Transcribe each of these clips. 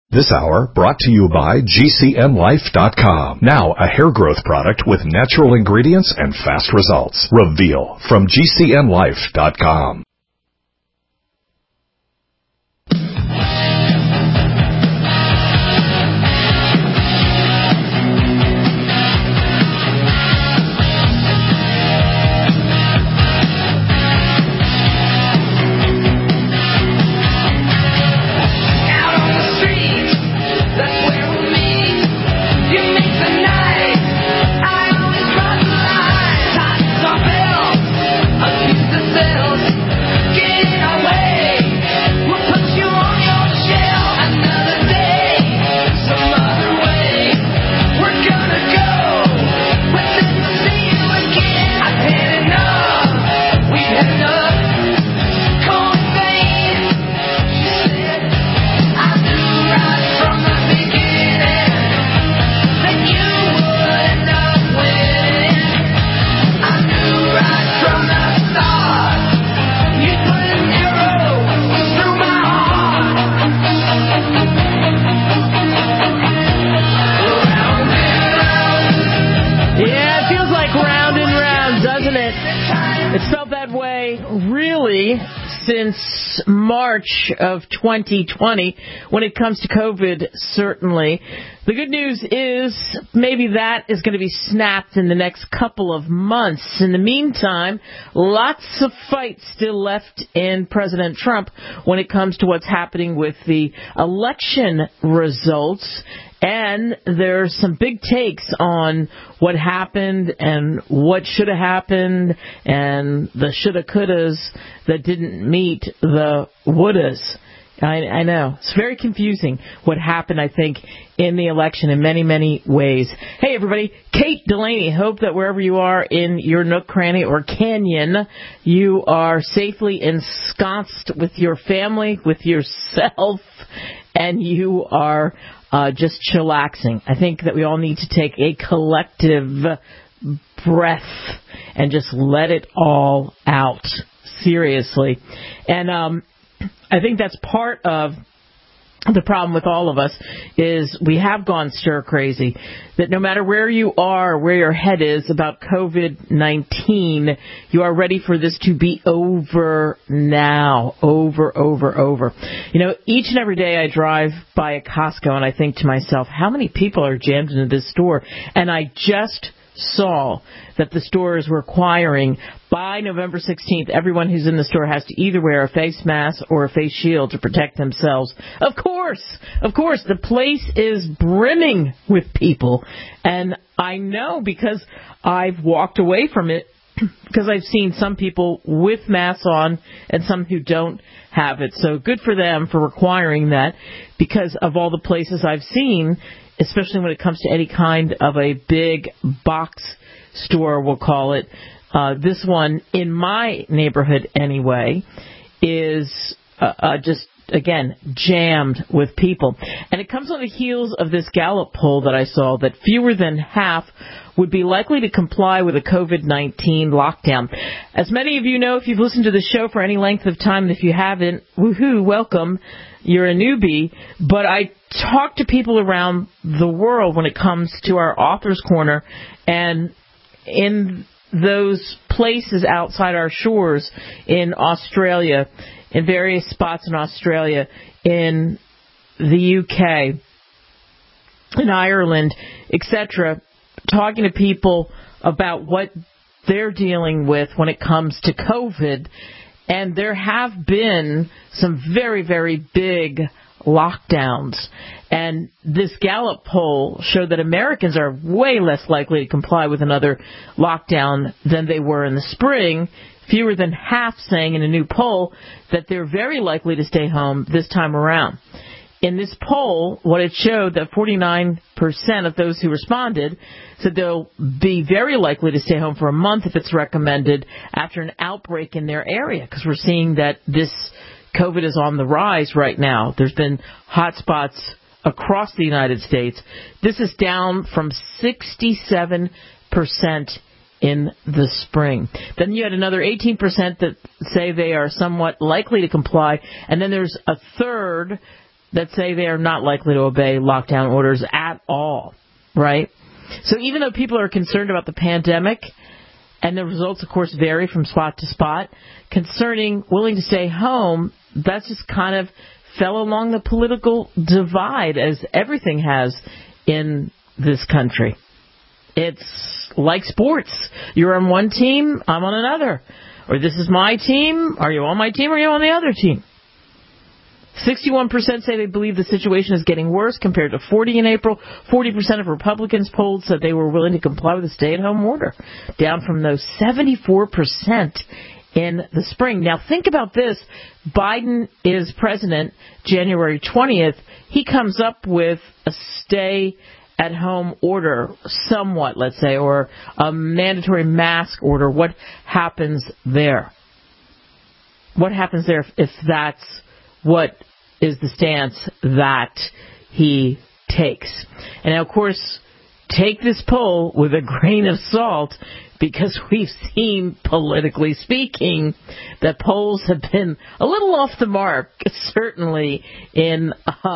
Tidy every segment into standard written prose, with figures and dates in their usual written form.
This hour brought to you by GCNlife.com. Now a hair growth product with natural ingredients and fast results. Reveal from GCNlife.com. Since March of 2020, when it comes to COVID, certainly. The good news is maybe that is going to be snapped in the next couple of months. In the meantime, lots of fight still left in President Trump when it comes to what's happening with the election results. And there's some big takes on what happened and what should have happened and the shoulda couldas that didn't meet the wouldas. I know. It's very confusing what happened, I think, in the election in many, many ways. Hey, everybody. Kate Delaney. Hope that wherever you are in your nook, cranny, or canyon, you are safely ensconced with your family, with yourself, and you are just chillaxing. I think that we all need to take a collective breath and just let it all out. Seriously. And I think that's part of the problem with all of us is we have gone stir crazy. That no matter where you are, where your head is about COVID-19, you are ready for this to be over now. Over. You know, each and every day I drive by a Costco and I think to myself, how many people are jammed into this store? And I just saw that the store is requiring by November 16th, everyone who's in the store has to either wear a face mask or a face shield to protect themselves. Of course, the place is brimming with people. And I know because I've walked away from it because I've seen some people with masks on and some who don't have it. So good for them for requiring that because of all the places I've seen, especially when it comes to any kind of a big box store, we'll call it. This one, in my neighborhood anyway, is just, again, jammed with people. And it comes on the heels of this Gallup poll that I saw that fewer than half would be likely to comply with a COVID-19 lockdown. As many of you know, if you've listened to the show for any length of time, and if you haven't, woohoo, welcome. You're a newbie. But I talk to people around the world when it comes to our Author's Corner, and in those places outside our shores in Australia, in various spots in Australia, in the UK, in Ireland, etc., talking to people about what they're dealing with when it comes to COVID. And there have been some very, very big lockdowns. And this Gallup poll showed that Americans are way less likely to comply with another lockdown than they were in the spring. Fewer than half saying in a new poll that they're very likely to stay home this time around. In this poll, what it showed that 49% of those who responded said they'll be very likely to stay home for a month if it's recommended after an outbreak in their area, because we're seeing that this COVID is on the rise right now. There's been hot spots across the United States. This is down from 67% in the spring. Then you had another 18% that say they are somewhat likely to comply, and then there's a third that say they are not likely to obey lockdown orders at all, right? So even though people are concerned about the pandemic, and the results, of course, vary from spot to spot, concerning willing to stay home, that's just kind of fell along the political divide, as everything has in this country. It's like sports. You're on one team, I'm on another. Or this is my team, are you on my team, or are you on the other team? 61% say they believe the situation is getting worse compared to 40% in April. 40% of Republicans polled said they were willing to comply with the stay-at-home order, down from those 74% in the spring. Now, think about this. Biden is president January 20th. He comes up with a stay-at-home order, somewhat, let's say, or a mandatory mask order. What happens there? What happens there if that's what is the stance that he takes? And now, of course, take this poll with a grain of salt, because we've seen, politically speaking, that polls have been a little off the mark, certainly in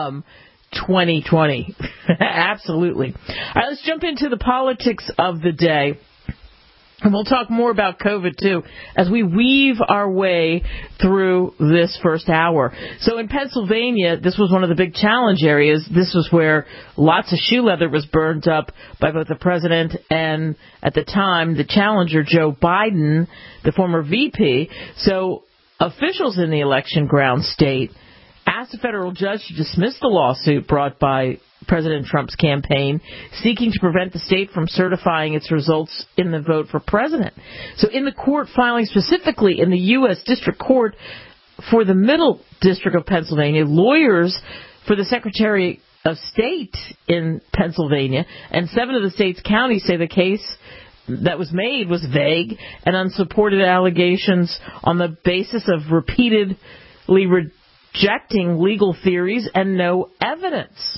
2020. Absolutely. All right, let's jump into the politics of the day. And we'll talk more about COVID, too, as we weave our way through this first hour. So in Pennsylvania, this was one of the big challenge areas. This was where lots of shoe leather was burned up by both the president and, at the time, the challenger, Joe Biden, the former VP. So officials in the election ground state asked a federal judge to dismiss the lawsuit brought by President Trump's campaign, seeking to prevent the state from certifying its results in the vote for president. So in the court filing, specifically in the U.S. District Court for the Middle District of Pennsylvania, lawyers for the Secretary of State in Pennsylvania and 7 of the state's counties say the case that was made was vague and unsupported allegations on the basis of repeatedly rejecting legal theories and no evidence.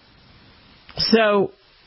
So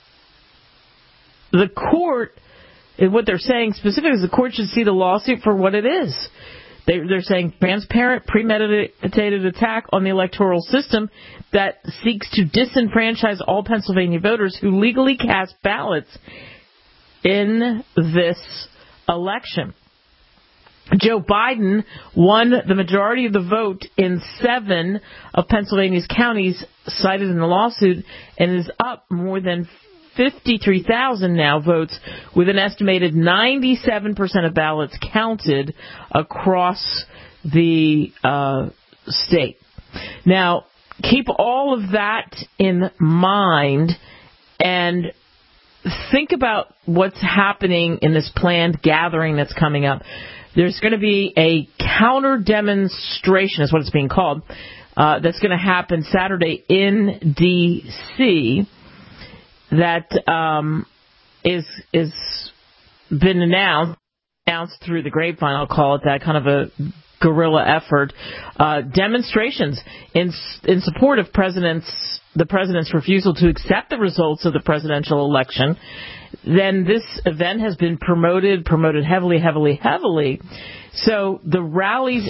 the court, what they're saying specifically is the court should see the lawsuit for what it is. They're saying transparent, premeditated attack on the electoral system that seeks to disenfranchise all Pennsylvania voters who legally cast ballots in this election. Joe Biden won the majority of the vote in 7 of Pennsylvania's counties cited in the lawsuit and is up more than 53,000 now votes, with an estimated 97% of ballots counted across the state. Now, keep all of that in mind and think about what's happening in this planned gathering that's coming up. There's going to be a counter demonstration, is what it's being called, that's going to happen Saturday in D.C. that is been announced through the grapevine. I'll call it that, kind of a guerrilla effort. Demonstrations in support of the president's refusal to accept the results of the presidential election. Then this event has been promoted heavily. So the rallies,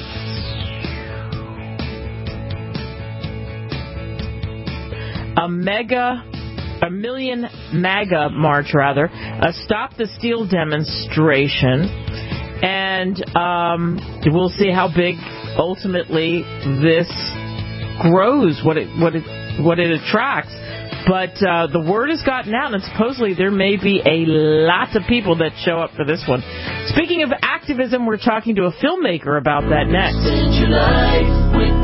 a million MAGA march, rather, a Stop the Steal demonstration, and we'll see how big ultimately this grows, what it attracts. But the word has gotten out, and supposedly there may be a lot of people that show up for this one. Speaking of activism, we're talking to a filmmaker about that next. Extend your life with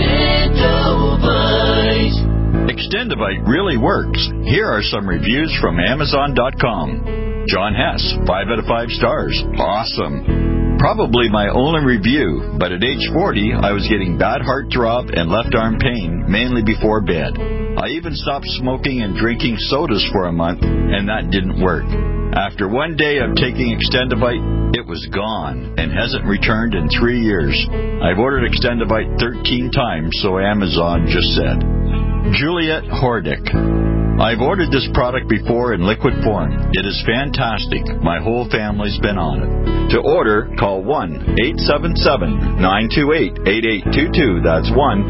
Extendovite. Extendovite really works. Here are some reviews from Amazon.com. John Hess, 5 out of 5 stars. Awesome. Probably my only review, but at age 40, I was getting bad heartthrob and left arm pain, mainly before bed. I even stopped smoking and drinking sodas for a month, and that didn't work. After one day of taking Extendovite, it was gone and hasn't returned in 3 years. I've ordered Extendovite 13 times, so Amazon just said. Juliet Hordick. I've ordered this product before in liquid form. It is fantastic. My whole family's been on it. To order, call 1-877-928-8822. That's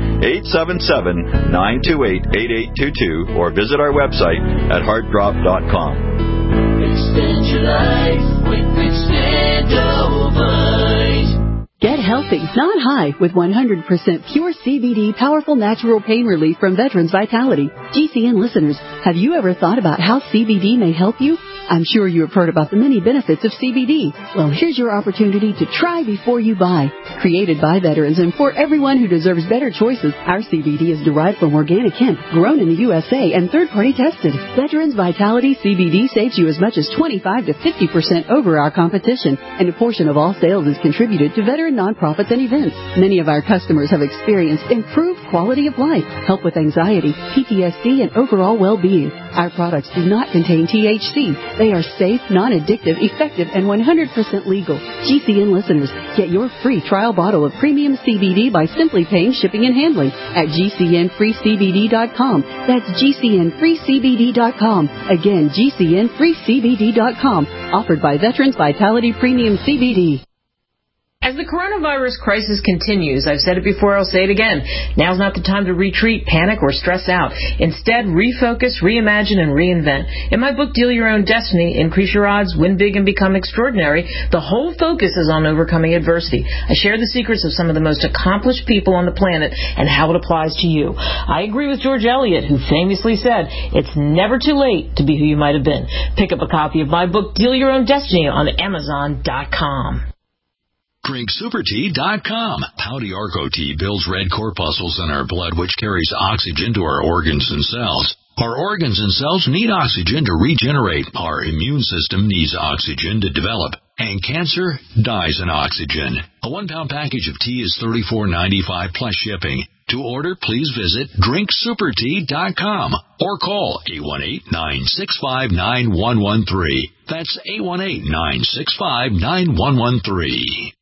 1-877-928-8822. Or visit our website at heartdrop.com. Extend your life with Extendovite. Get healthy, not high, with 100% pure CBD powerful natural pain relief from Veterans Vitality. GCN listeners, have you ever thought about how CBD may help you? I'm sure you have heard about the many benefits of CBD. Well, here's your opportunity to try before you buy. Created by veterans and for everyone who deserves better choices, our CBD is derived from organic hemp, grown in the USA and third-party tested. Veterans Vitality CBD saves you as much as 25 to 50% over our competition, and a portion of all sales is contributed to veteran nonprofits and events. Many of our customers have experienced improved quality of life, help with anxiety, PTSD, and overall well-being. Our products do not contain THC. They are safe, non-addictive, effective, and 100% legal. GCN listeners, get your free trial bottle of premium CBD by simply paying shipping and handling at GCNFreeCBD.com. That's GCNFreeCBD.com. Again, GCNFreeCBD.com. Offered by Veterans Vitality Premium CBD. As the coronavirus crisis continues, I've said it before, I'll say it again, now's not the time to retreat, panic, or stress out. Instead, refocus, reimagine, and reinvent. In my book, Deal Your Own Destiny, Increase Your Odds, Win Big, and Become Extraordinary, the whole focus is on overcoming adversity. I share the secrets of some of the most accomplished people on the planet and how it applies to you. I agree with George Eliot, who famously said, it's never too late to be who you might have been. Pick up a copy of my book, Deal Your Own Destiny, on Amazon.com. DrinkSuperTea.com. Howdy Arco Tea builds red corpuscles in our blood, which carries oxygen to our organs and cells. Our organs and cells need oxygen to regenerate. Our immune system needs oxygen to develop. And cancer dies in oxygen. A 1-pound package of tea is $34.95 plus shipping. To order, please visit DrinkSuperTea.com or call 818-965-9113. That's 818-965-9113.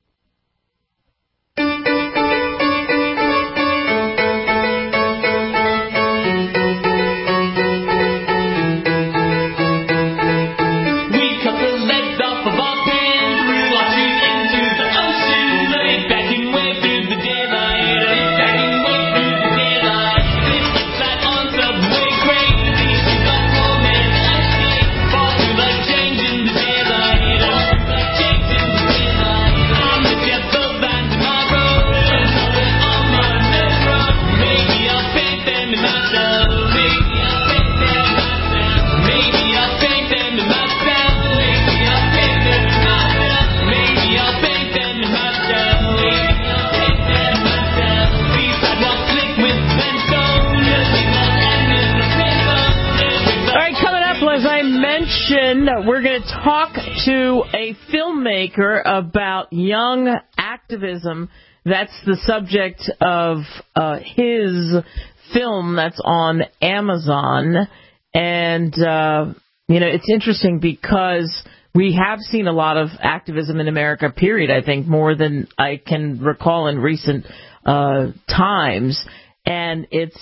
We're going to talk to a filmmaker about young activism. That's the subject of his film that's on Amazon. And, it's interesting because we have seen a lot of activism in America, period, I think, more than I can recall in recent times. And it's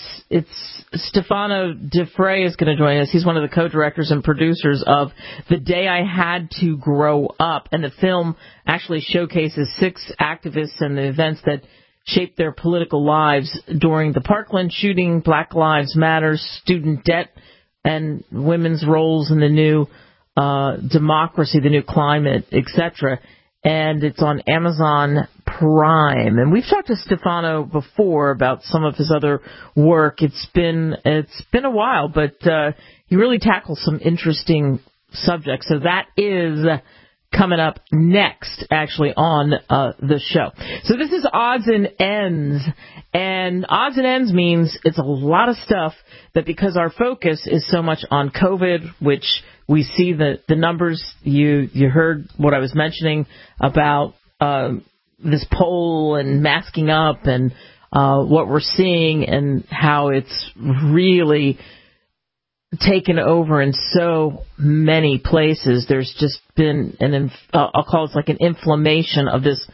Stefano DeFrey is going to join us. He's one of the co-directors and producers of The Day I Had to Grow Up. And the film actually showcases 6 activists and the events that shaped their political lives during the Parkland shooting, Black Lives Matter, student debt, and women's roles in the new democracy, the new climate, etc. And it's on Amazon Prime. And we've talked to Stefano before about some of his other work. It's been a while, but he really tackles some interesting subjects. So that is coming up next, actually, on the show. So this is Odds and Ends. And Odds and Ends means it's a lot of stuff that because our focus is so much on COVID, which we see the numbers. You heard what I was mentioning about this poll and masking up and what we're seeing and how it's really taken over in so many places. There's just been I'll call it like an inflammation of this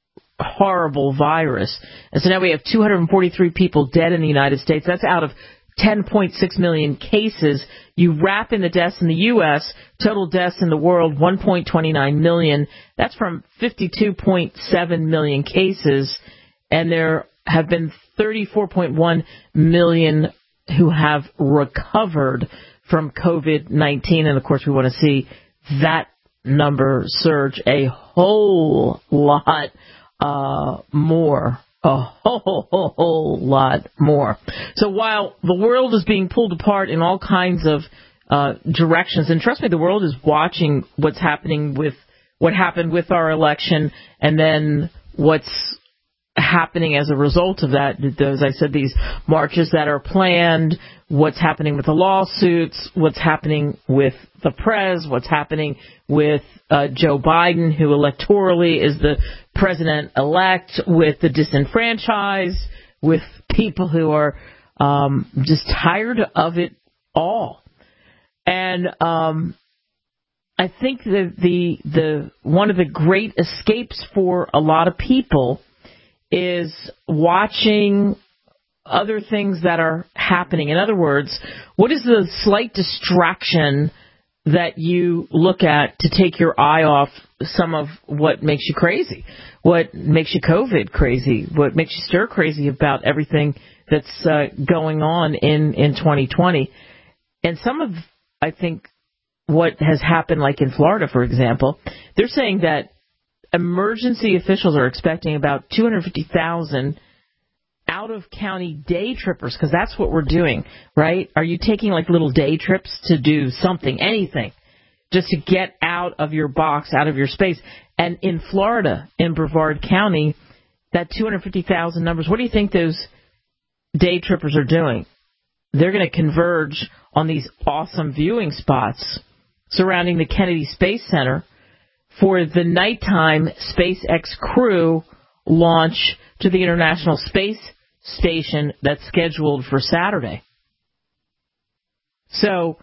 horrible virus. And so now we have 243 people dead in the United States. That's out of 10.6 million cases. You wrap in the deaths in the U.S., total deaths in the world, 1.29 million. That's from 52.7 million cases, and there have been 34.1 million who have recovered from COVID-19. And, of course, we want to see that number surge a whole lot more. A whole lot more. So while the world is being pulled apart in all kinds of directions, and trust me, the world is watching what's happening with what happened with our election, and then what's happening as a result of that. As I said, these marches that are planned, what's happening with the lawsuits, what's happening with the press, what's happening with Joe Biden, who electorally is the president-elect, with the disenfranchised, with people who are just tired of it all. And I think that the one of the great escapes for a lot of people is watching other things that are happening. In other words, what is the slight distraction that you look at to take your eye off some of what makes you crazy, what makes you COVID crazy, what makes you stir crazy about everything that's going on in 2020. And some of, I think, what has happened, like in Florida, for example, they're saying that emergency officials are expecting about 250,000 out-of-county day trippers, because that's what we're doing, right? Are you taking like little day trips to do something, anything, just to get out of your box, out of your space? And in Florida, in Brevard County, that 250,000 numbers, what do you think those day trippers are doing? They're going to converge on these awesome viewing spots surrounding the Kennedy Space Center for the nighttime SpaceX Crew launch to the International Space Station that's scheduled for Saturday. So,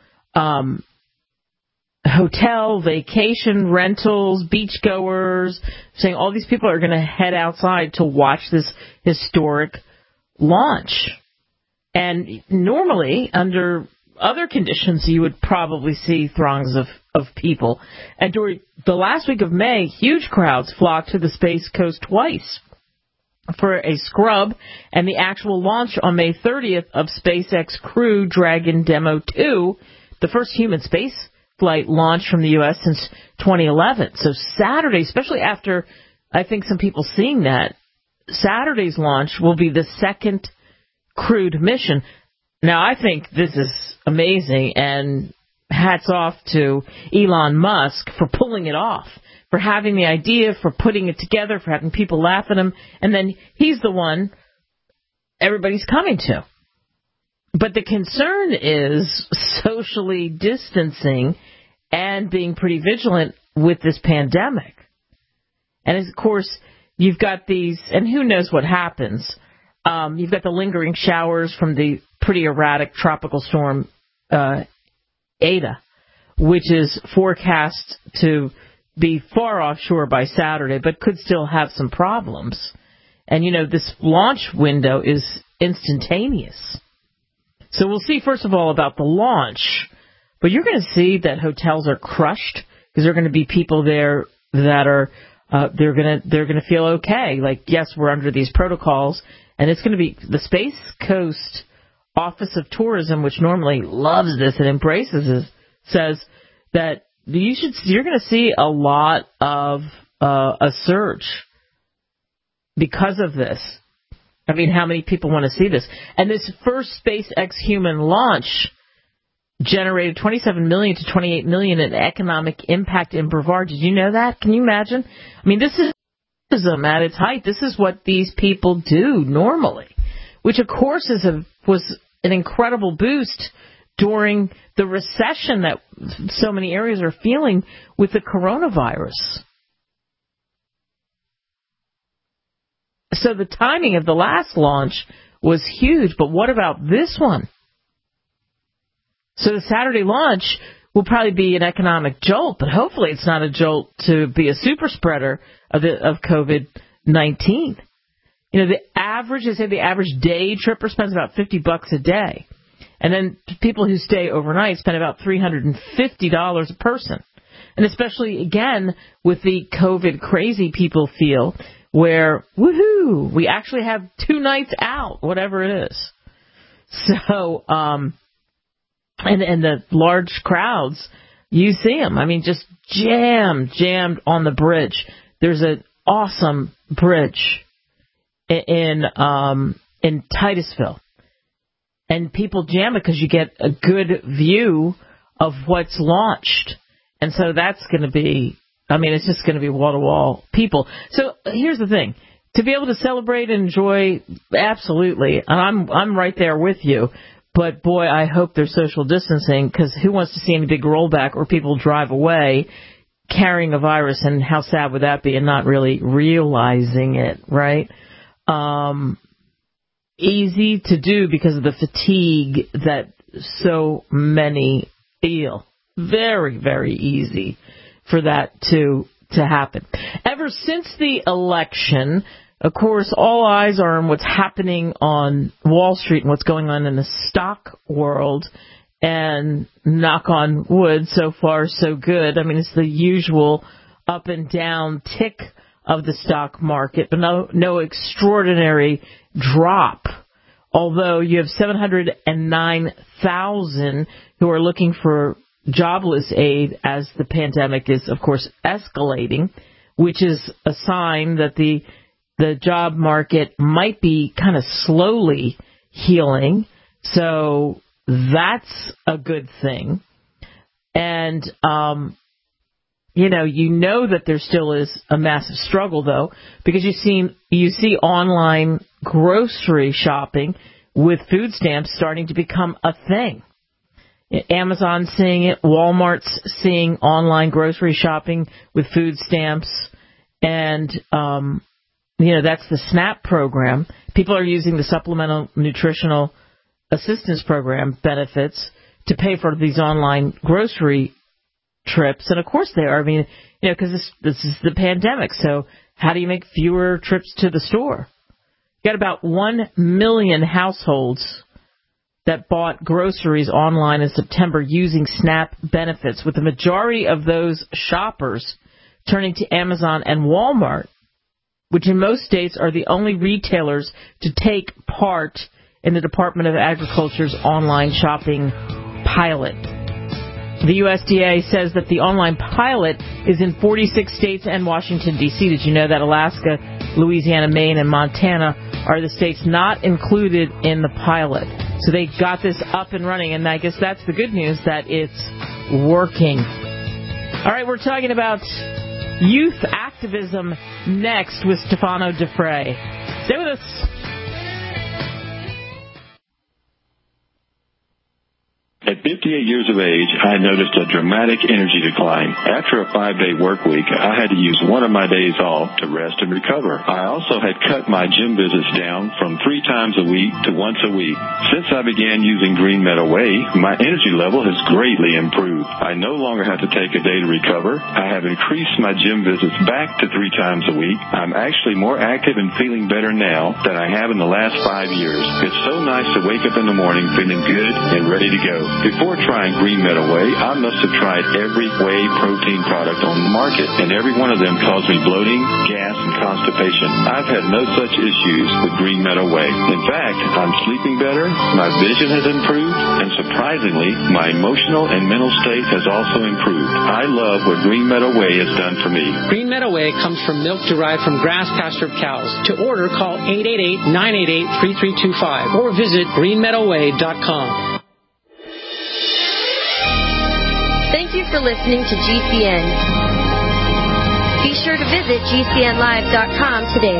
hotel, vacation rentals, beachgoers, saying all these people are going to head outside to watch this historic launch. And normally, under other conditions, you would probably see throngs of people. And during the last week of May, huge crowds flocked to the Space Coast twice for a scrub and the actual launch on May 30th of SpaceX Crew Dragon Demo 2, the first human space flight launch from the U.S. since 2011. So Saturday, especially after I think some people seeing that, Saturday's launch will be the second crewed mission. Now, I think this is amazing, and hats off to Elon Musk for pulling it off, for having the idea, for putting it together, for having people laugh at him, and then he's the one everybody's coming to. But the concern is socially distancing and being pretty vigilant with this pandemic. And, of course, you've got these, and who knows what happens. You've got the lingering showers from the pretty erratic tropical storm Ada, which is forecast to be far offshore by Saturday, but could still have some problems. And, you know, this launch window is instantaneous. So we'll see, first of all, about the launch. But you're going to see that hotels are crushed because there are going to be people there that are they're going to feel okay. Like, yes, we're under these protocols, and it's going to be the Space Coast Office of Tourism, which normally loves this and embraces it, says that you're going to see a lot of a surge because of this. I mean, how many people want to see this? And this first SpaceX human launch generated $27 million to $28 million in economic impact in Brevard. Did you know that? Can you imagine? I mean, this is at its height. This is what these people do normally, which, of course, was an incredible boost during the recession that so many areas are feeling with the coronavirus. So the timing of the last launch was huge, but what about this one? So the Saturday launch will probably be an economic jolt, but hopefully it's not a jolt to be a super spreader of COVID-19. You know, the average day tripper spends about $50 a day. And then people who stay overnight spend about $350 a person. And especially, again, with the COVID crazy people feel, where, woohoo, we actually have 2 nights out, whatever it is. So, and the large crowds, you see them. I mean, just jammed on the bridge. There's an awesome bridge in Titusville. And people jam it because you get a good view of what's launched. And so that's going to be, I mean, it's just going to be wall-to-wall people. So here's the thing. To be able to celebrate and enjoy, absolutely. And I'm right there with you. But, boy, I hope there's social distancing, because who wants to see any big rollback or people drive away carrying a virus, and how sad would that be, and not really realizing it, right? Easy to do because of the fatigue that so many feel. Very, very easy for that to happen. Ever since the election, of course, all eyes are on what's happening on Wall Street and what's going on in the stock world. And knock on wood, so far so good. I mean, it's the usual up and down tick of the stock market, but no extraordinary drop. Although you have 709,000 who are looking for jobless aid as the pandemic is, of course, escalating, which is a sign that the job market might be kind of slowly healing. So that's a good thing. And, you know that there still is a massive struggle, though, because you see online grocery shopping with food stamps starting to become a thing. Amazon's seeing it. Walmart's seeing online grocery shopping with food stamps. And, that's the SNAP program. People are using the Supplemental Nutritional Assistance Program benefits to pay for these online grocery trips. And, of course, they are. I mean, because this is the pandemic. So how do you make fewer trips to the store? You got about 1 million households that bought groceries online in September using SNAP benefits, with the majority of those shoppers turning to Amazon and Walmart, which in most states are the only retailers to take part in the Department of Agriculture's online shopping pilot. The USDA says that the online pilot is in 46 states and Washington, D.C. Did you know that Alaska, Louisiana, Maine, and Montana are the states not included in the pilot? So they got this up and running, and I guess that's the good news, that it's working. All right, we're talking about youth activism next with Stefano DeFrey. Stay with us. At 58 years of age, I noticed a dramatic energy decline. After a 5-day work week, I had to use one of my days off to rest and recover. I also had cut my gym visits down from 3 times a week to once a week. Since I began using Green Meadow Whey, my energy level has greatly improved. I no longer have to take a day to recover. I have increased my gym visits back to 3 times a week. I'm actually more active and feeling better now than I have in the last 5 years. It's so nice to wake up in the morning feeling good and ready to go. Before trying Green Meadow Whey, I must have tried every whey protein product on the market, and every one of them caused me bloating, gas, and constipation. I've had no such issues with Green Meadow Whey. In fact, I'm sleeping better, my vision has improved, and surprisingly, my emotional and mental state has also improved. I love what Green Meadow Whey has done for me. Green Meadow Whey comes from milk derived from grass-pastured cows. To order, call 888-988-3325 or visit greenmeadowwhey.com. Thank you for listening to GCN. Be sure to visit GCNlive.com today.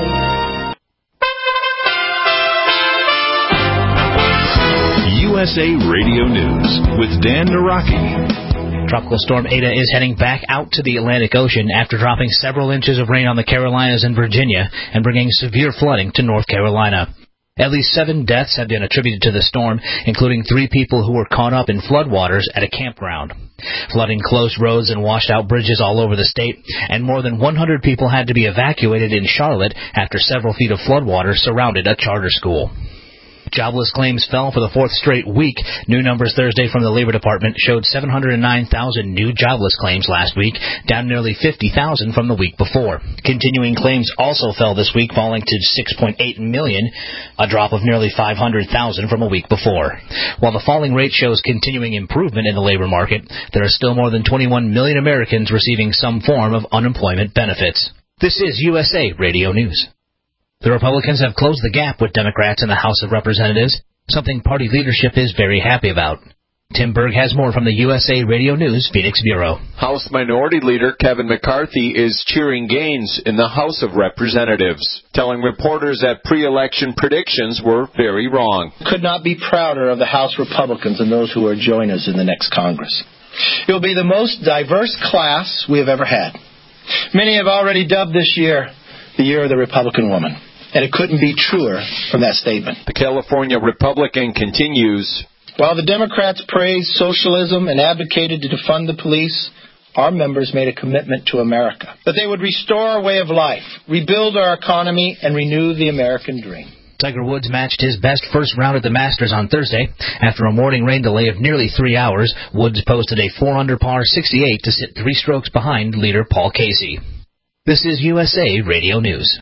USA Radio News with Dan Naraki. Tropical storm Eta is heading back out to the Atlantic Ocean after dropping several inches of rain on the Carolinas and Virginia and bringing severe flooding to North Carolina. At least 7 deaths have been attributed to the storm, including 3 people who were caught up in floodwaters at a campground. Flooding closed roads and washed out bridges all over the state, and more than 100 people had to be evacuated in Charlotte after several feet of floodwater surrounded a charter school. Jobless claims fell for the fourth straight week. New numbers Thursday from the Labor Department showed 709,000 new jobless claims last week, down nearly 50,000 from the week before. Continuing claims also fell this week, falling to 6.8 million, a drop of nearly 500,000 from a week before. While the falling rate shows continuing improvement in the labor market, there are still more than 21 million Americans receiving some form of unemployment benefits. This is USA Radio News. The Republicans have closed the gap with Democrats in the House of Representatives, something party leadership is very happy about. Tim Berg has more from the USA Radio News Phoenix Bureau. House Minority Leader Kevin McCarthy is cheering gains in the House of Representatives, telling reporters that pre-election predictions were very wrong. Could not be prouder of the House Republicans and those who will join us in the next Congress. It will be the most diverse class we have ever had. Many have already dubbed this year the year of the Republican woman, and it couldn't be truer from that statement. The California Republican continues. While the Democrats praised socialism and advocated to defund the police, our members made a commitment to America, that they would restore our way of life, rebuild our economy, and renew the American dream. Tiger Woods matched his best first round at the Masters on Thursday. After a morning rain delay of nearly 3 hours, Woods posted a 4-under par 68 to sit 3 strokes behind leader Paul Casey. This is USA Radio News.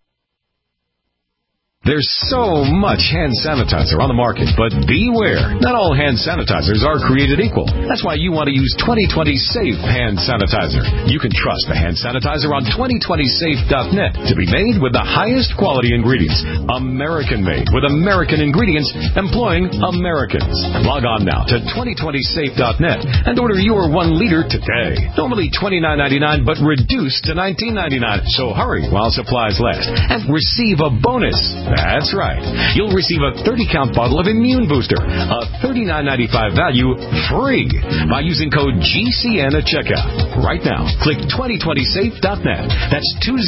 There's so much hand sanitizer on the market, but beware. Not all hand sanitizers are created equal. That's why you want to use 2020 Safe Hand Sanitizer. You can trust the hand sanitizer on 2020safe.net to be made with the highest quality ingredients. American-made with American ingredients employing Americans. Log on now to 2020safe.net and order your 1 liter today. Normally $29.99, but reduced to $19.99. So hurry while supplies last and receive a bonus. That's right. You'll receive a 30-count bottle of Immune Booster, a $39.95 value, free by using code GCN at checkout. Right now, click 2020safe.net. That's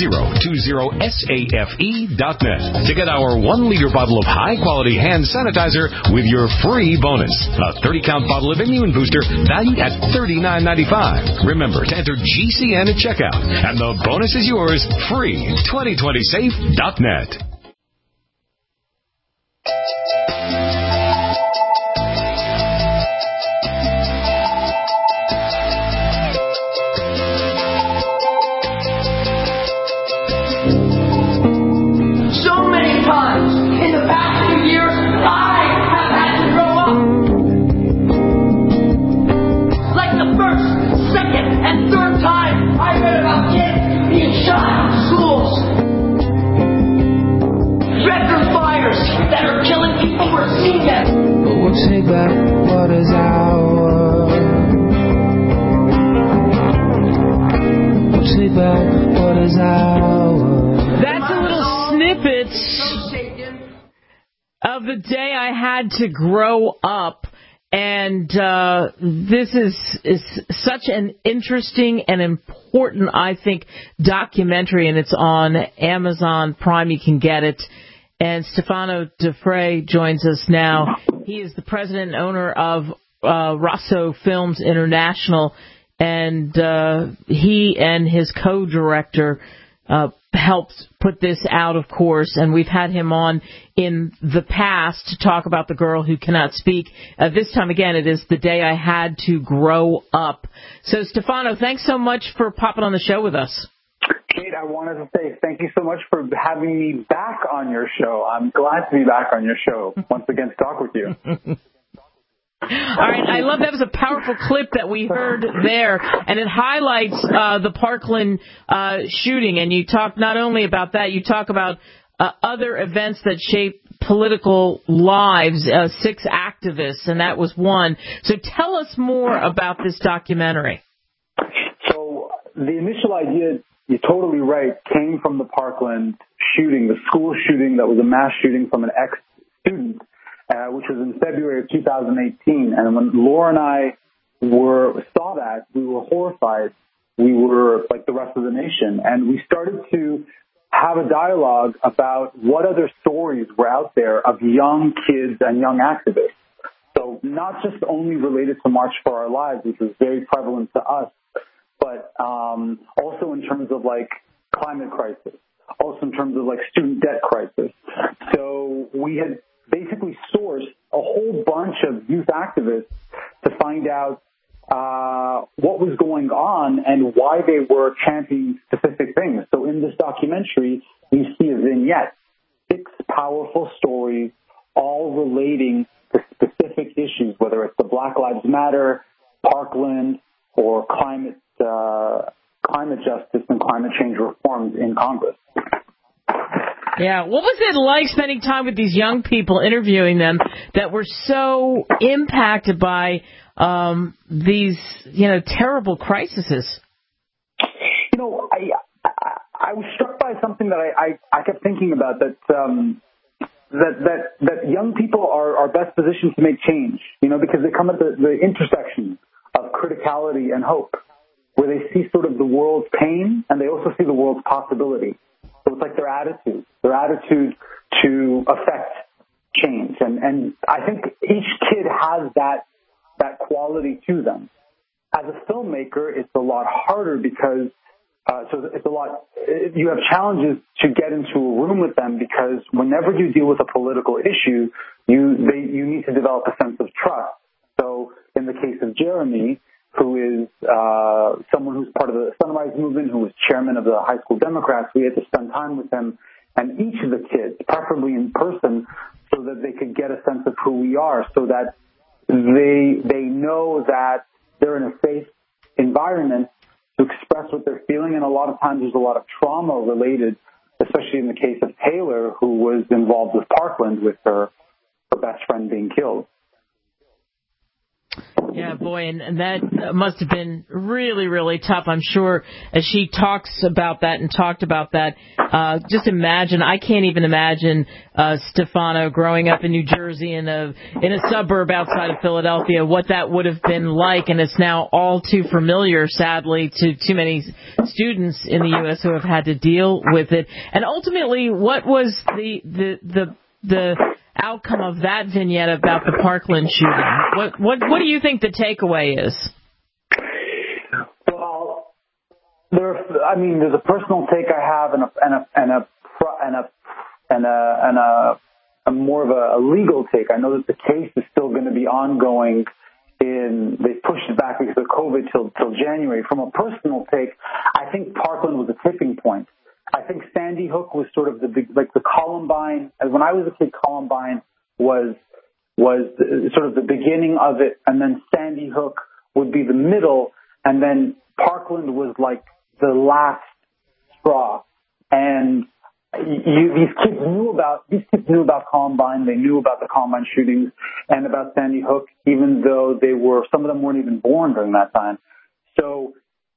2020safe.net to get our 1 liter bottle of high-quality hand sanitizer with your free bonus. A 30-count bottle of Immune Booster valued at $39.95. Remember to enter GCN at checkout, and the bonus is yours free. 2020safe.net. Take back what is ours. Take back what is ours. That's a little snippet of the day I had to grow up. And this is such an interesting and important, I think, documentary, and it's on Amazon Prime. You can get it. And Stefano DeFrey joins us now. He is the president and owner of Rosso Films International, and he and his co-director helped put this out, of course, and we've had him on in the past to talk about The Girl Who Cannot Speak. This time, again, it is The Day I Had to Grow Up. So, Stefano, thanks so much for popping on the show with us. Kate, I wanted to say thank you so much for having me back on your show. I'm glad to be back on your show once again to talk with you. All right, I love that. Was a powerful clip that we heard there, and it highlights the Parkland shooting. And you talk not only about that, you talk about other events that shape political lives, 6 activists, and that was one. So tell us more about this documentary. So the initial idea, you're totally right, came from the Parkland shooting, the school shooting that was a mass shooting from an ex-student, which was in February of 2018. And when Laura and I saw that, we were horrified. We were like the rest of the nation. And we started to have a dialogue about what other stories were out there of young kids and young activists. So not just only related to March for Our Lives, which was very prevalent to us, but also in terms of like climate crisis, also in terms of like student debt crisis. So we had basically sourced a whole bunch of youth activists to find out what was going on and why they were chanting specific things. So in this documentary, you see a vignette, 6 powerful stories, all relating to specific issues, whether it's the Black Lives Matter, Parkland, or climate justice and climate change reforms in Congress. Yeah, what was it like spending time with these young people, interviewing them that were so impacted by these, terrible crises? I was struck by something that I kept thinking about, that young people are best positioned to make change, because they come at the intersection of criticality and hope, where they see sort of the world's pain and they also see the world's possibility. So it's like their attitude to affect change. And I think each kid has that quality to them. As a filmmaker, it's a lot harder because you have challenges to get into a room with them, because whenever you deal with a political issue, you need to develop a sense of trust. So in the case of Jeremy, who is someone who's part of the Sunrise Movement, who was chairman of the High School Democrats, we had to spend time with him and each of the kids, preferably in person, so that they could get a sense of who we are, so that they know that they're in a safe environment to express what they're feeling. And a lot of times there's a lot of trauma related, especially in the case of Taylor, who was involved with Parkland, with her best friend being killed. Yeah, boy, and that must have been really, really tough. I'm sure as she talks about that and talked about that, just imagine, I can't even imagine Stefano growing up in New Jersey in a suburb outside of Philadelphia, what that would have been like. And it's now all too familiar, sadly, to too many students in the U.S. who have had to deal with it. And ultimately, what was the outcome of that vignette about the Parkland shooting? What do you think the takeaway is? Well, there's a personal take I have, and a more of a legal take. I know that the case is still going to be ongoing. They pushed it back because of COVID till January. From a personal take, I think Parkland was a tipping point. I think Sandy Hook was sort of the Columbine. When I was a kid, Columbine was sort of the beginning of it, and then Sandy Hook would be the middle, and then Parkland was like the last straw. And these kids knew about Columbine. They knew about the Columbine shootings and about Sandy Hook, even though some of them weren't even born during that time. So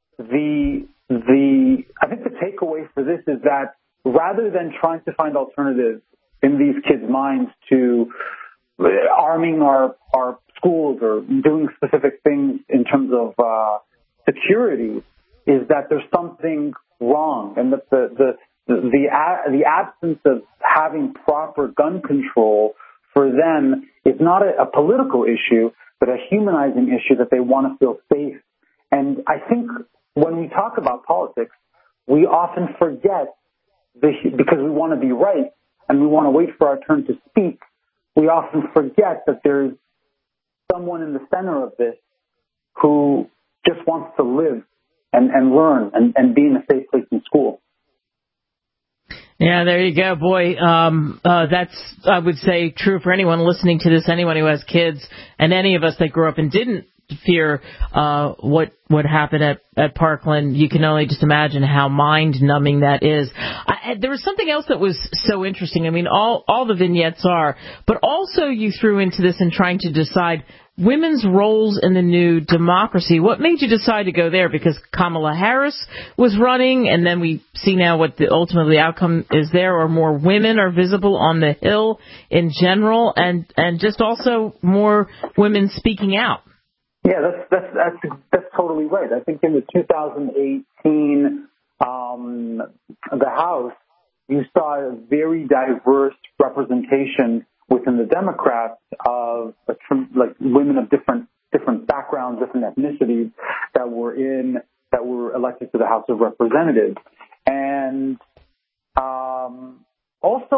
I think the takeaway for this is that rather than trying to find alternatives in these kids' minds to arming our schools or doing specific things in terms of security, is that there's something wrong, and that the absence of having proper gun control for them is not a political issue, but a humanizing issue, that they want to feel safe. And I think when we talk about politics, we often forget, because we want to be right and we want to wait for our turn to speak, we often forget that there's someone in the center of this who just wants to live and learn and be in a safe place in school. Yeah, there you go, boy. That's, I would say, true for anyone listening to this, anyone who has kids, and any of us that grew up and didn't fear what happened at Parkland. You can only just imagine how mind-numbing that is. There was something else that was so interesting. I mean, all the vignettes are, but also you threw into this in trying to decide women's roles in the new democracy. What made you decide to go there? Because Kamala Harris was running, and then we see now what ultimately the outcome is there, or more women are visible on the Hill in general, and just also more women speaking out. Yeah, that's totally right. I think in the 2018 the House, you saw a very diverse representation within the Democrats of women of different backgrounds, different ethnicities that were elected to the House of Representatives, and also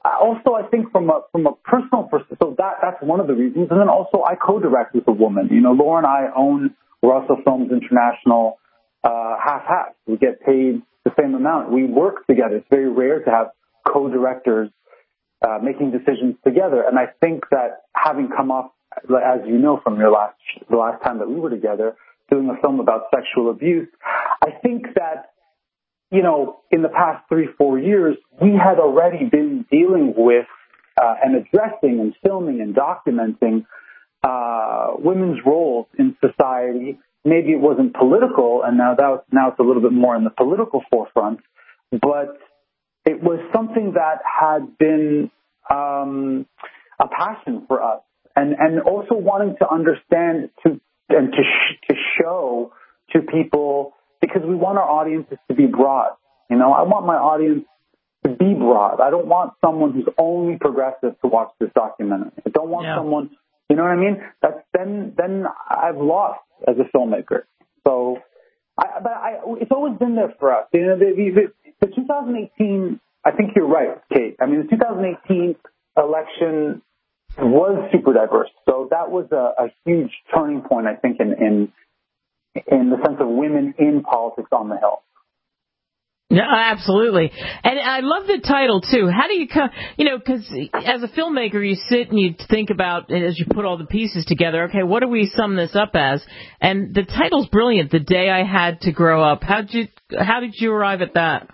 also, I think from a personal perspective, so that's one of the reasons. And then also, I co-direct with a woman. You know, Laura and I own Russell Films International half-half. We get paid the same amount. We work together. It's very rare to have co-directors making decisions together. And I think that having come off, as you know from the last time that we were together, doing a film about sexual abuse, I think that, you know, in the past 3-4 years, we had already been dealing with and addressing and filming and documenting women's roles in society. Maybe it wasn't political, and now it's a little bit more in the political forefront, but it was something that had been a passion for us, and also wanting to understand to show to people, because we want our audiences to be broad. You know, I want my audience to be broad. I don't want someone who's only progressive to watch this documentary. I don't want someone, you know what I mean? Then I've lost as a filmmaker. So, it's always been there for us. You know, the 2018, I think you're right, Kate. I mean, the 2018 election was super diverse. So that was a huge turning point, I think, in the sense of women in politics on the Hill. No, absolutely. And I love the title, too. How do you come, you know, because as a filmmaker, you sit and you think about, as you put all the pieces together, okay, what do we sum this up as? And the title's brilliant, The Day I Had to Grow Up. How did you arrive at that?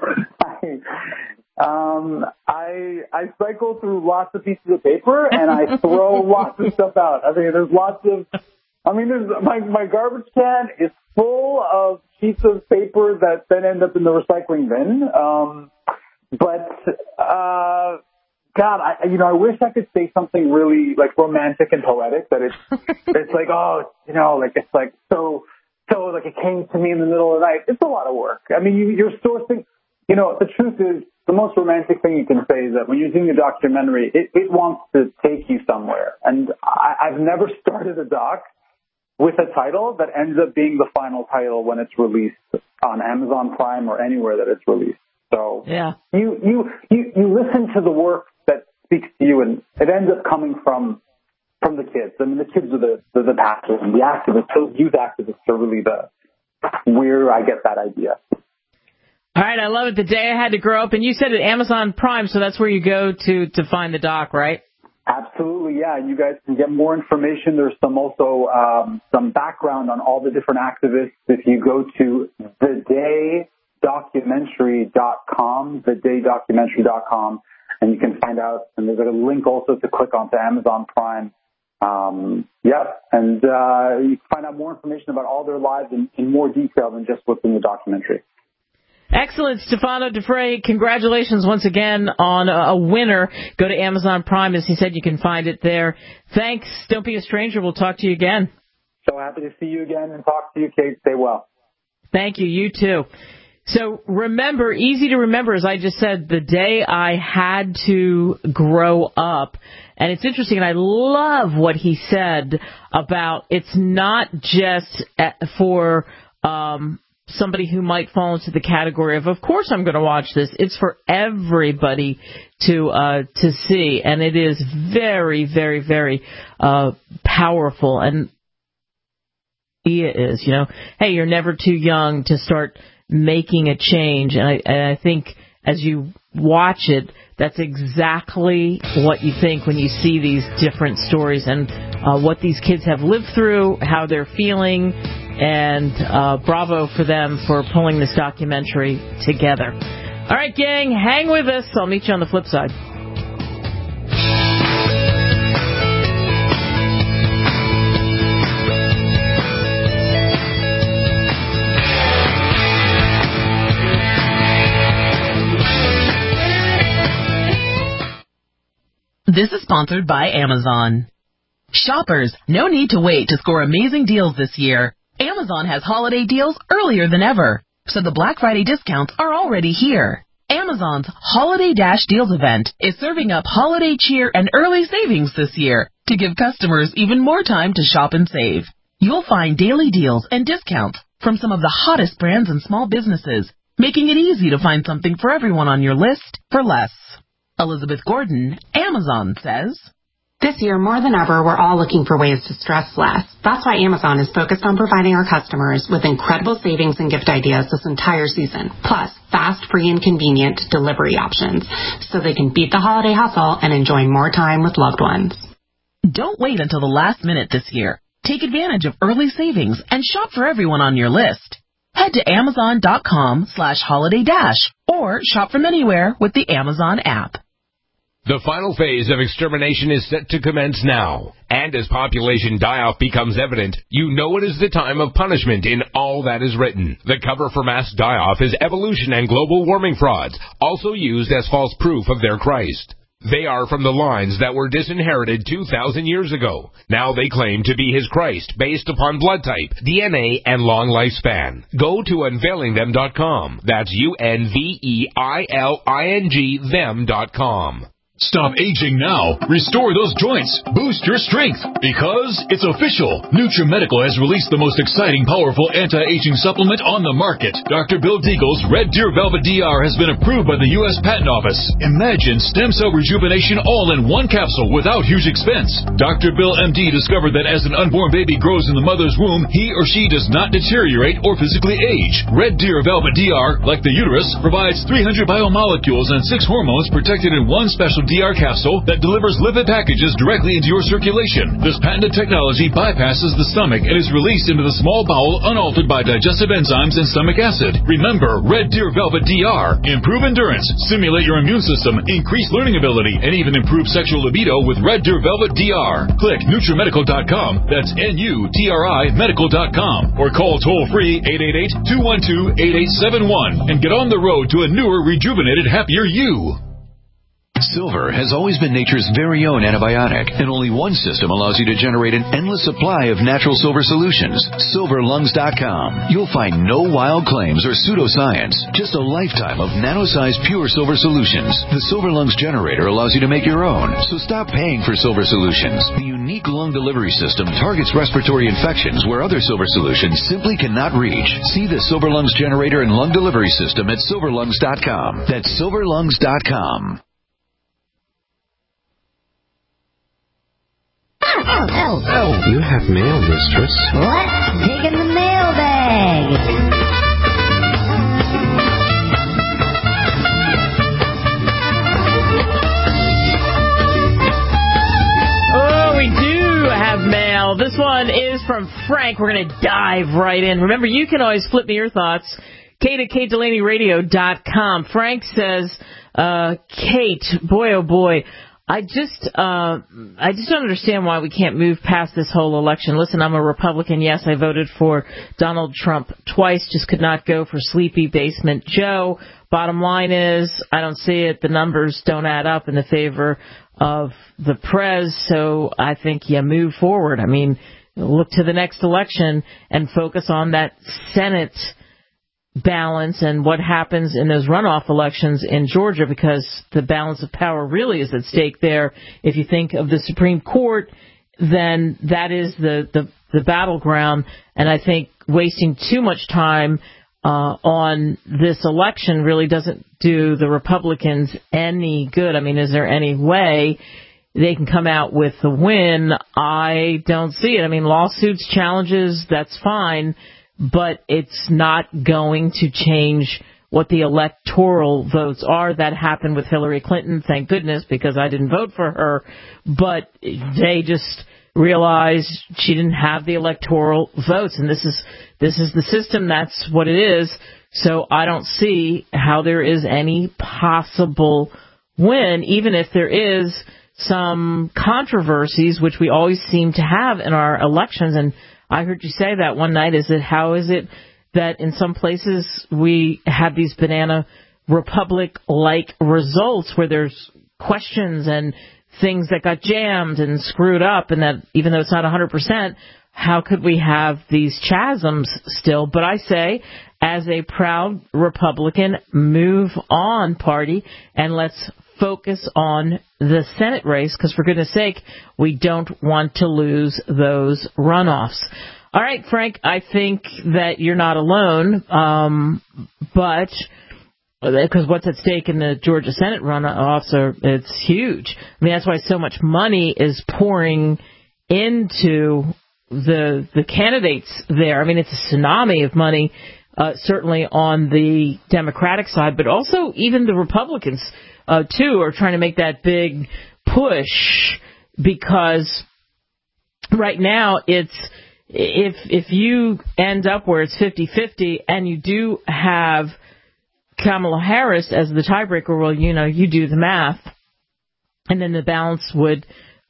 I cycle through lots of pieces of paper, and I throw lots of stuff out. I mean, my garbage can is full of sheets of paper that then end up in the recycling bin. God, I wish I could say something really like romantic and poetic, that it's like, oh, you know, like it's like so like it came to me in the middle of the night. It's a lot of work. I mean, you're sourcing. You know, the truth is, the most romantic thing you can say is that when you're doing a documentary, it wants to take you somewhere. And I've never started a doc with a title that ends up being the final title when it's released on Amazon Prime or anywhere that it's released. So you listen to the work that speaks to you, and it ends up coming from the kids. I mean, the kids are the pastors and the activists. Those youth activists are really where I get that idea. All right, I love it. The Day I Had to Grow Up, and you said at Amazon Prime, so that's where you go to find the doc, right? Absolutely, yeah. You guys can get more information. There's also some background on all the different activists. If you go to thedaydocumentary.com, thedaydocumentary.com, and you can find out. And there's a link also to click onto Amazon Prime. And you can find out more information about all their lives in more detail than just what's in the documentary. Excellent. Stefano De Vrij, congratulations once again on a winner. Go to Amazon Prime. As he said, you can find it there. Thanks. Don't be a stranger. We'll talk to you again. So happy to see you again and talk to you, Kate. Stay well. Thank you. You too. So remember, easy to remember, as I just said, The Day I Had to Grow Up. And it's interesting, and I love what he said about it's not just for somebody who might fall into the category of course I'm going to watch this. It's for everybody to see, and it is very, very, very powerful. And the idea is, hey, you're never too young to start making a change. And I think as you watch it, that's exactly what you think when you see these different stories and what these kids have lived through, how they're feeling. And bravo for them for pulling this documentary together. All right, gang, hang with us. I'll meet you on the flip side. This is sponsored by Amazon. Shoppers, no need to wait to score amazing deals this year. Amazon has holiday deals earlier than ever, so the Black Friday discounts are already here. Amazon's Holiday Dash Deals event is serving up holiday cheer and early savings this year to give customers even more time to shop and save. You'll find daily deals and discounts from some of the hottest brands and small businesses, making it easy to find something for everyone on your list for less. Elizabeth Gordon, Amazon, says, This year, more than ever, we're all looking for ways to stress less. That's why Amazon is focused on providing our customers with incredible savings and gift ideas this entire season, plus fast, free, and convenient delivery options, so they can beat the holiday hustle and enjoy more time with loved ones. Don't wait until the last minute this year. Take advantage of early savings and shop for everyone on your list. Head to Amazon.com/holiday-dash or shop from anywhere with the Amazon app. The final phase of extermination is set to commence now. And as population die-off becomes evident, you know it is the time of punishment in all that is written. The cover for mass die-off is evolution and global warming frauds, also used as false proof of their Christ. They are from the lines that were disinherited 2,000 years ago. Now they claim to be his Christ based upon blood type, DNA, and long lifespan. Go to unveilingthem.com. That's UNVEILING them.com. Stop aging now. Restore those joints. Boost your strength. Because it's official. NutriMedical has released the most exciting, powerful anti-aging supplement on the market. Dr. Bill Deagle's Red Deer Velvet DR has been approved by the U.S. Patent Office. Imagine stem cell rejuvenation all in one capsule without huge expense. Dr. Bill MD discovered that as an unborn baby grows in the mother's womb, he or she does not deteriorate or physically age. Red Deer Velvet DR, like the uterus, provides 300 biomolecules and 6 hormones protected in one special DR capsule that delivers lipid packages directly into your circulation. This patented technology bypasses the stomach and is released into the small bowel unaltered by digestive enzymes and stomach acid. Remember, Red Deer Velvet DR. Improve endurance, stimulate your immune system, increase learning ability, and even improve sexual libido with Red Deer Velvet DR. Click NutriMedical.com, that's NUTRI Medical.com, or call toll-free 888-212-8871 and get on the road to a newer, rejuvenated, happier you. Silver has always been nature's very own antibiotic, and only one system allows you to generate an endless supply of natural silver solutions. SilverLungs.com. You'll find no wild claims or pseudoscience, just a lifetime of nano-sized pure silver solutions. The Silver Lungs generator allows you to make your own, so stop paying for silver solutions. The unique lung delivery system targets respiratory infections where other silver solutions simply cannot reach. See the Silver Lungs generator and lung delivery system at SilverLungs.com. That's SilverLungs.com. Oh, you have mail, mistress. Let's dig in the mailbag. Oh, we do have mail. This one is from Frank. We're going to dive right in. Remember, you can always flip me your thoughts. Kate at KateDelaneyRadio.com. Frank says, Kate, boy, oh boy, I just don't understand why we can't move past this whole election. Listen, I'm a Republican. Yes, I voted for Donald Trump twice, just could not go for Sleepy Basement Joe. Bottom line is, I don't see it. The numbers don't add up in the favor of the Prez, so I think you move forward. I mean, look to the next election and focus on that Senate balance and what happens in those runoff elections in Georgia, because the balance of power really is at stake there. If you think of the Supreme Court, then that is the battleground, and I think wasting too much time on this election really doesn't do the Republicans any good. I mean, is there any way they can come out with a win? I don't see it. I mean, lawsuits, challenges, that's fine, but it's not going to change what the electoral votes are. That happened with Hillary Clinton, thank goodness, because I didn't vote for her. But they just realized she didn't have the electoral votes, and this is the system. That's what it is. So I don't see how there is any possible win, even if there is some controversies, which we always seem to have in our elections. And I heard you say that one night. How is it that in some places we have these banana republic-like results where there's questions and things that got jammed and screwed up, and that even though it's not 100%, how could we have these chasms still? But I say, as a proud Republican, move on, party, and let's focus on the Senate race, because for goodness sake, we don't want to lose those runoffs. All right, Frank, I think that you're not alone, but because what's at stake in the Georgia Senate runoffs it's huge. I mean, that's why so much money is pouring into the candidates there. I mean, it's a tsunami of money, certainly on the Democratic side, but also even the Republicans, too, are trying to make that big push, because right now it's, if you end up where it's 50-50 and you do have Kamala Harris as the tiebreaker, well, you do the math, and then the balance would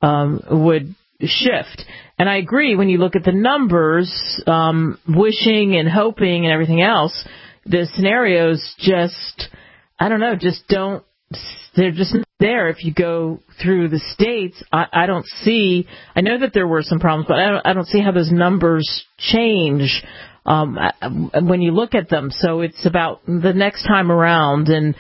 shift. And I agree, when you look at the numbers, wishing and hoping and everything else, the scenarios just, I don't know, they're just not there. If you go through the states, I don't see, I know that there were some problems, but I don't see how those numbers change when you look at them. So it's about the next time around and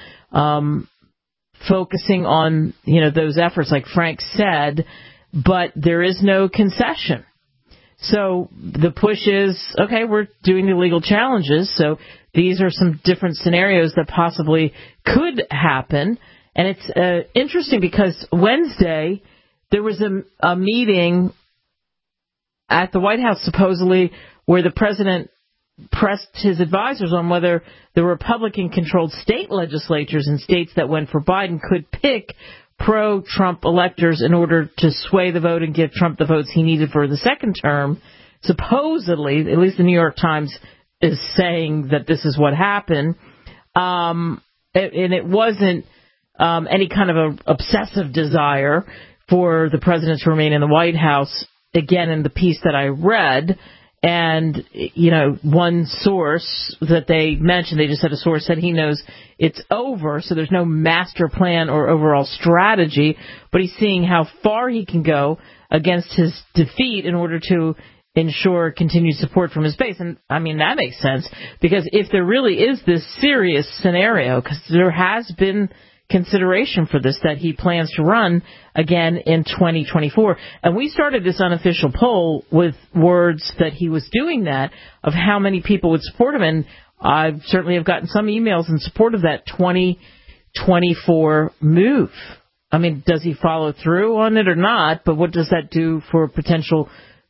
focusing on, those efforts, like Frank said, but there is no concession. So the push is, okay, we're doing the legal challenges, so these are some different scenarios that possibly could happen. And it's interesting because Wednesday there was a meeting at the White House, supposedly, where the president pressed his advisors on whether the Republican-controlled state legislatures in states that went for Biden could pick pro-Trump electors in order to sway the vote and give Trump the votes he needed for the second term. Supposedly, at least the New York Times is saying that this is what happened. And it wasn't any kind of a obsessive desire for the president to remain in the White House. Again, in the piece that I read, and, one source that they mentioned, they just said a source said he knows it's over, so there's no master plan or overall strategy, but he's seeing how far he can go against his defeat in order to ensure continued support from his base. And, I mean, that makes sense, because if there really is this serious scenario, because there has been consideration for this, that he plans to run again in 2024. And we started this unofficial poll with words that he was doing that, of how many people would support him. And I certainly have gotten some emails in support of that 2024 move. I mean, does he follow through on it or not? But what does that do for potential,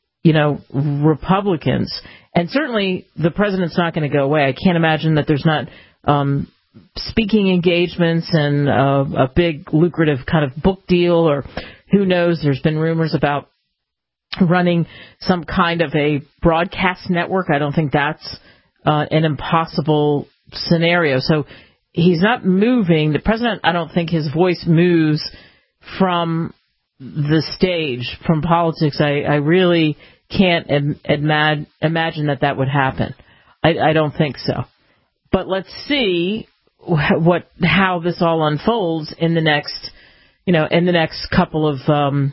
Republicans? And certainly the president's not going to go away. I can't imagine that there's not speaking engagements and a big lucrative kind of book deal, or who knows, there's been rumors about running some kind of a broadcast network. I don't think that's an impossible scenario. So he's not moving. The president, I don't think his voice moves from the stage, from politics. I really can't imagine that would happen. I don't think so. But let's see how this all unfolds in the next couple of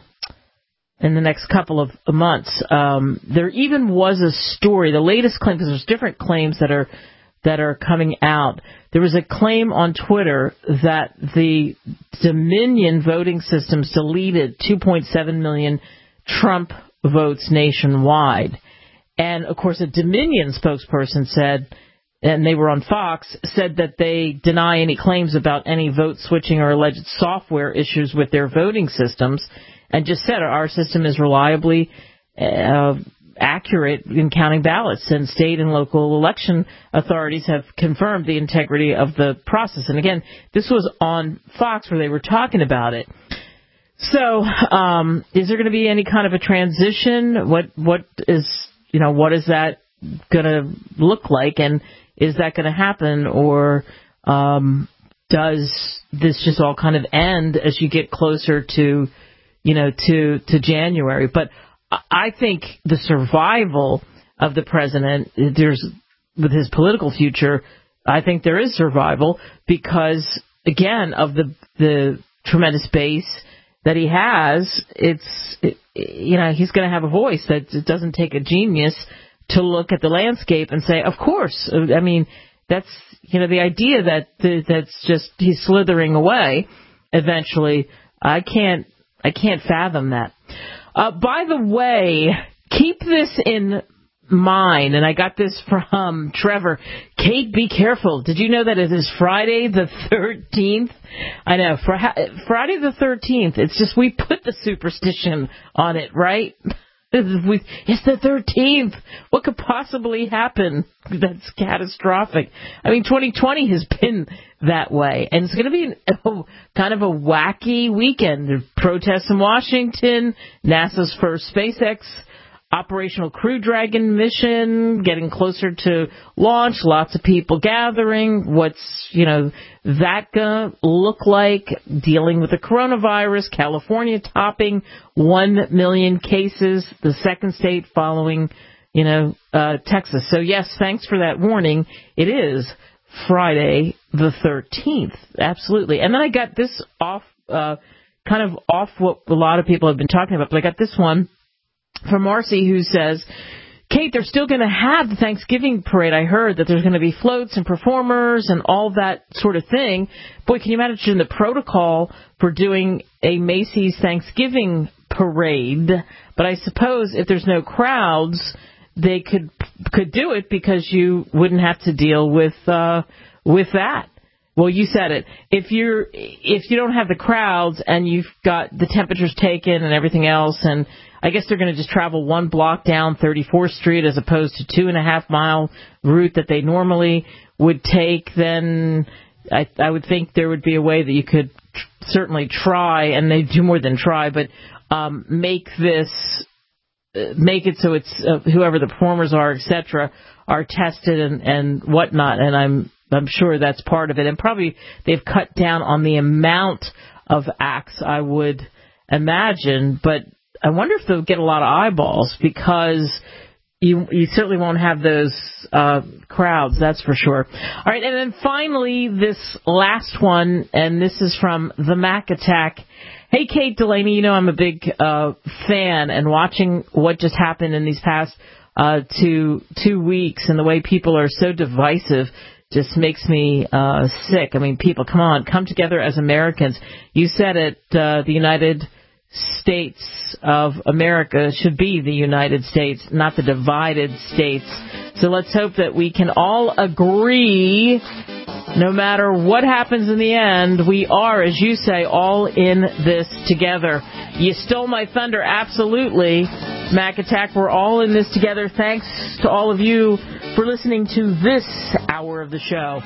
months. There even was a story, the latest claim, because there's different claims that are coming out. There was a claim on Twitter that the Dominion voting systems deleted 2.7 million Trump votes nationwide. And, of course, a Dominion spokesperson said, and they were on Fox, said that they deny any claims about any vote switching or alleged software issues with their voting systems, and just said our system is reliably accurate in counting ballots, and state and local election authorities have confirmed the integrity of the process. And again, this was on Fox where they were talking about it. So, is there going to be any kind of a transition? What is that going to look like, and is that going to happen, or does this just all kind of end as you get closer to January? But I think the survival of the president, with his political future, I think there is survival because, again, of the tremendous base that he has. He's going to have a voice that it doesn't take a genius to look at the landscape and say, of course. I mean, that's, the idea that's just he's slithering away eventually. I can't fathom that. By the way, keep this in mine, and I got this from Trevor. Kate, be careful. Did you know that it is Friday the 13th? I know, Friday the 13th. It's just we put the superstition on it, right? It's the 13th. What could possibly happen? That's catastrophic. I mean, 2020 has been that way. And it's going to be kind of a wacky weekend. Protests in Washington, NASA's first SpaceX Operational Crew Dragon mission getting closer to launch, lots of people gathering. What's, that going to look like? Dealing with the coronavirus, California topping 1 million cases, the second state following, Texas. So yes, thanks for that warning. It is Friday the 13th. Absolutely. And then I got this off what a lot of people have been talking about, but I got this one from Marcy, who says, Kate, they're still going to have the Thanksgiving parade. I heard that there's going to be floats and performers and all that sort of thing. Boy, can you imagine the protocol for doing a Macy's Thanksgiving parade? But I suppose if there's no crowds, they could do it because you wouldn't have to deal with that. Well, you said it. If you don't have the crowds and you've got the temperatures taken and everything else, and I guess they're going to just travel one block down 34th Street as opposed to 2.5 mile route that they normally would take, then I would think there would be a way that you could certainly try, and they do more than try, but make it so it's whoever the performers are, etc., are tested and whatnot, and I'm sure that's part of it. And probably they've cut down on the amount of acts, I would imagine. But I wonder if they'll get a lot of eyeballs, because you certainly won't have those crowds, that's for sure. All right, and then finally, this last one, and this is from the Mac Attack. Hey, Kate Delaney, I'm a big fan, and watching what just happened in these past 2 weeks and the way people are so divisive just makes me sick. I mean, people, come together as Americans. You said it, the United States of America should be the United States, not the divided states. So let's hope that we can all agree, no matter what happens in the end, we are, as you say, all in this together. You stole my thunder, absolutely. Mac Attack, we're all in this together. Thanks to all of you for listening to this hour of the show.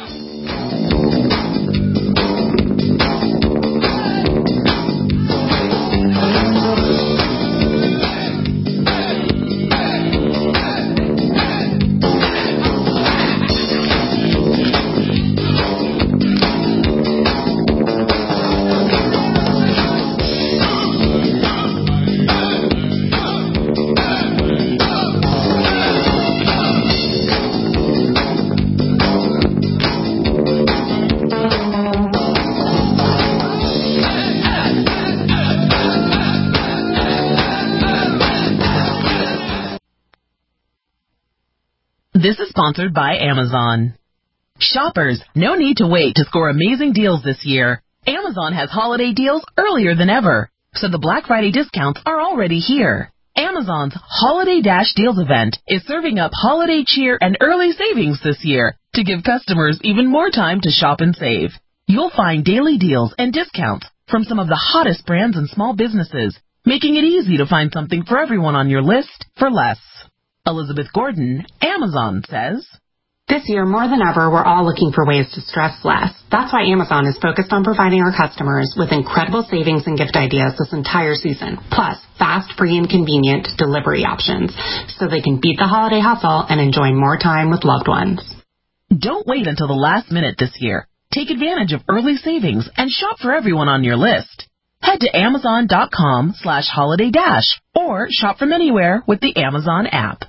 This is sponsored by Amazon. Shoppers, no need to wait to score amazing deals this year. Amazon has holiday deals earlier than ever, so the Black Friday discounts are already here. Amazon's Holiday Dash Deals event is serving up holiday cheer and early savings this year to give customers even more time to shop and save. You'll find daily deals and discounts from some of the hottest brands and small businesses, making it easy to find something for everyone on your list for less. Elizabeth Gordon, Amazon, says, This year, more than ever, we're all looking for ways to stress less. That's why Amazon is focused on providing our customers with incredible savings and gift ideas this entire season, plus fast, free, and convenient delivery options, so they can beat the holiday hustle and enjoy more time with loved ones. Don't wait until the last minute this year. Take advantage of early savings and shop for everyone on your list. Head to Amazon.com/holiday-dash or shop from anywhere with the Amazon app.